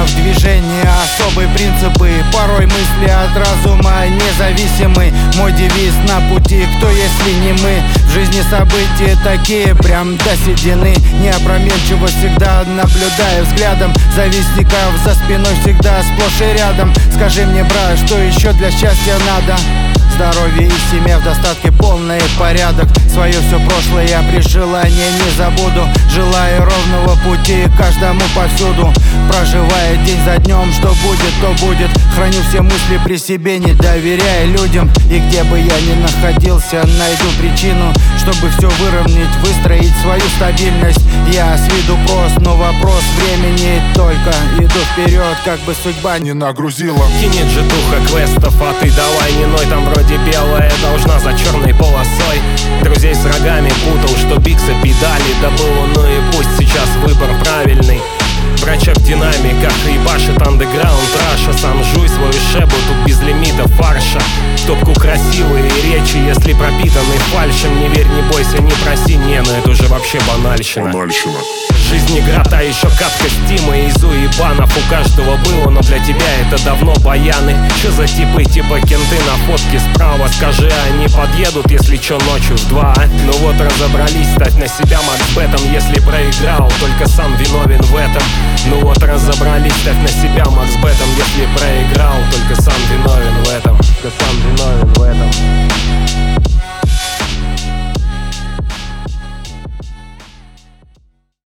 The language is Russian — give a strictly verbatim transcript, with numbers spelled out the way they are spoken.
в движении особые принципы. Порой мысли от разума независимы. Мой девиз на пути: кто если не мы? В жизни события такие прям до седины. Неопроменчиво всегда наблюдаю взглядом завистников за спиной, всегда сплошь и рядом. Скажи мне, брат, что еще для счастья надо? Здоровье и семья в достатке, полный порядок. Свое все прошлое я при желании не забуду. Желаю ровного пути каждому повсюду, проживая день за днем. Что будет, то будет. Храню все мысли при себе, не доверяя людям. И где бы я ни находился, найду причину, чтобы все выровнять, выстроить свою стабильность. Я с виду прост, но вопрос времени только. Иду вперед, как бы судьба не нагрузила. Кинет же духа квестов, а ты давай не ной. Там вроде белая должна за черной полосой. Друзей с рогами путал, что биксы педали. Да было, ну и пусть сейчас выбор правильный. Врача в динамиках и башит андеграунд раша. Сам жуй свою шебу, тут без лимита фарша. В топку красивые речи, если пропитаны фальшем. Не верь, не бойся, не проси, не, ну это уже вообще банальщина. Банальщина. Жизнь игра, та еще катка стима из уебанов. У каждого было, но для тебя это давно баяны. Че за типы, типа кенты на фотке справа? Скажи, они подъедут, если че ночью в два, а? Ну вот разобрались, ставь на себя максбетом. Если проиграл, только сам виновен в этом. Ну вот разобрались, ставь на себя максбетом. Если проиграл, только сам виновен